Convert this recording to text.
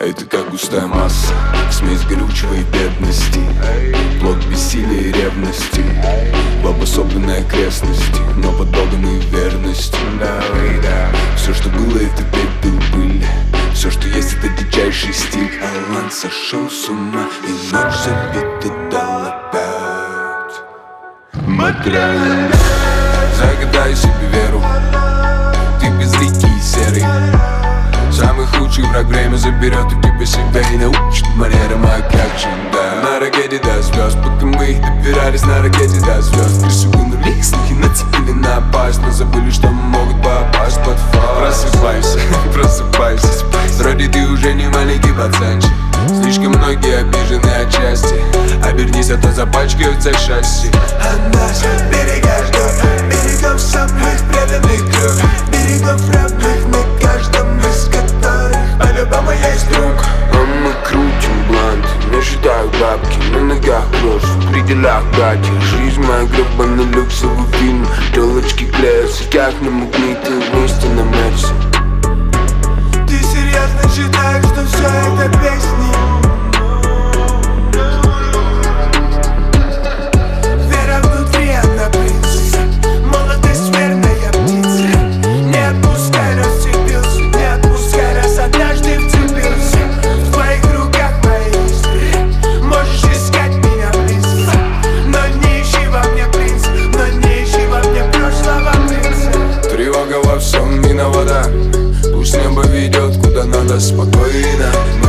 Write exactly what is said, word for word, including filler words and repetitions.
Это как густая масса, смесь горючего и бедности, плод бессилия и ревности, в обособленной окрестности, но под Богом и верностью. Все, что было, это пепел, пыль. Все, что есть, это дичайший стиль. Алан сошел с ума, и ночь забита дал опять. Материально загадай себе веру, ты безликий и серый. Самый худший враг время заберет у тебя себя и научит манерам, а как же, да. На ракете до звезд, пока мы их добирались на ракете до звезд. Три секунды слухи нацепили на опасть, но забыли, что могут попасть под фаст. Просыпайся, просыпайся, вроде ты уже не маленький пацанчик. Слишком многие обижены отчасти, обернись, а то запачкаются шасси. А нас берега ждет, берегов самых преданных кровь, берегов равных на каждом из которых по-любому есть друг. А мы крутим блант, не считаю бабки, на ногах брошь, в пределах братья. Жизнь моя гребаный люксовый фильм, телочки клеятся, как на магниты вместе на Мерсе. Ты серьезно считаешь, что все это песни? Вера внутри, она принцип, молодость верная птица. Не отпускай, расцепился, не отпускай, раз однажды вцепился. В твоих руках мои истории, можешь искать меня близко, но не ищи во мне принца, но не ищи во мне прошлого принца. Тревога во всем виновата, пусть небо ведет куда надо спокойно.